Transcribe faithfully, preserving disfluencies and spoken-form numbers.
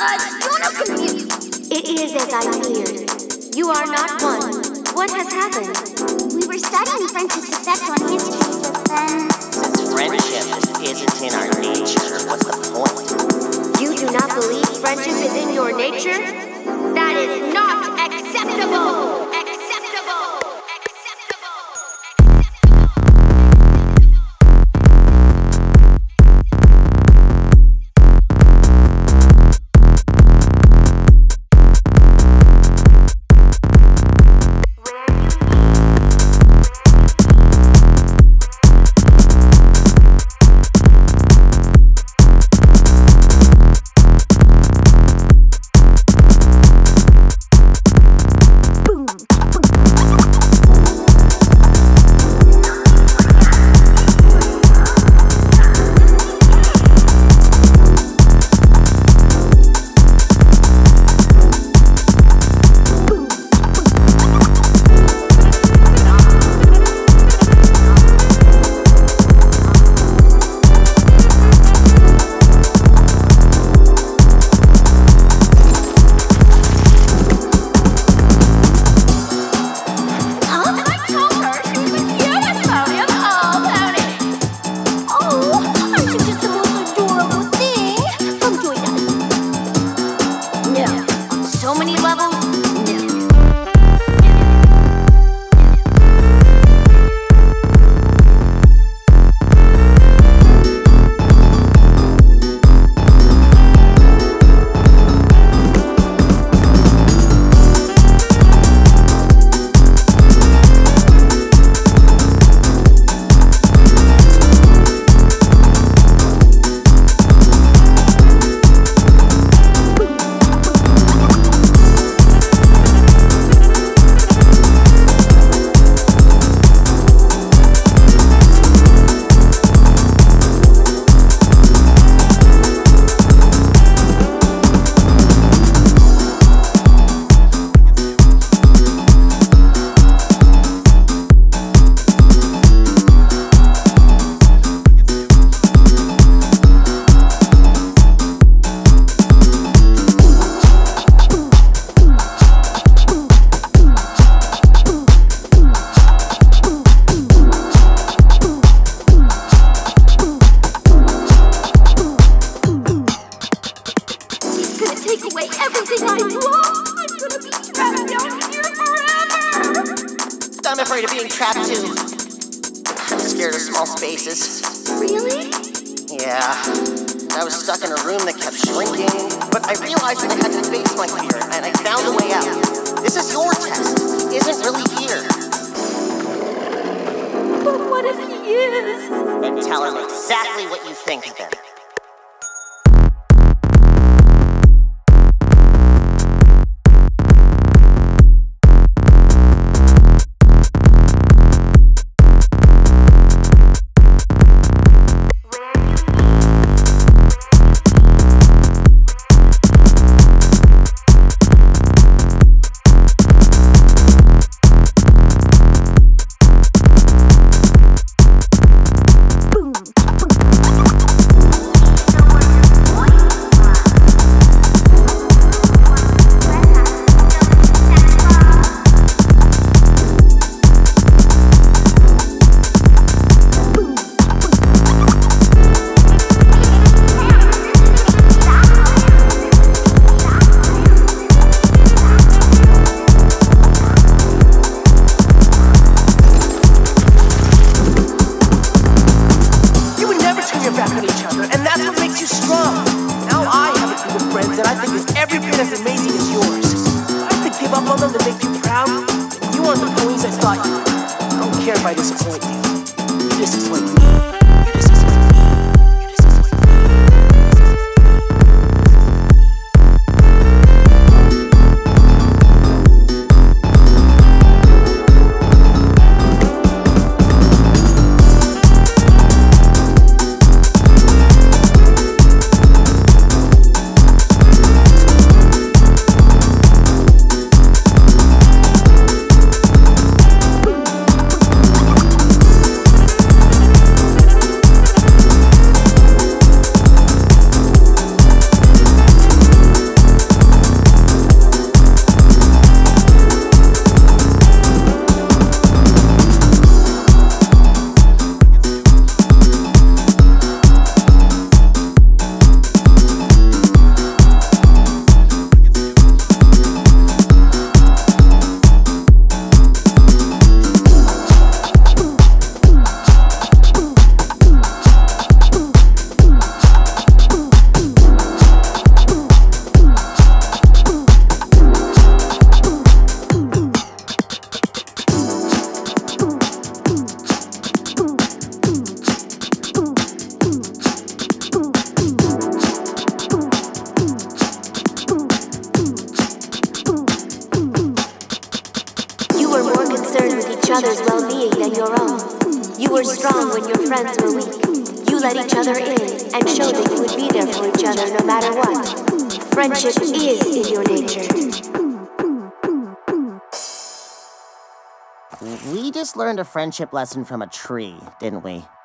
but you're not confused. It is as I feared. You are not one. What has happened? We were studying friendship's effect on history, but then... Since friendship isn't in our nature, what's the point? You do not believe friendship is in your nature? That is not acceptable! I'm afraid of being trapped too. I'm scared of small spaces. Really? Yeah. I was stuck in a room that kept shrinking, but I realized that I had to face my fear, and I found a way out. This is your test. He isn't really here. But what if he is? Then tell him exactly what you think of him. strong when your friends were weak. You let each other in and showed that you would be there for each other no matter what. Friendship is in your nature. We just learned a friendship lesson from a tree, didn't we?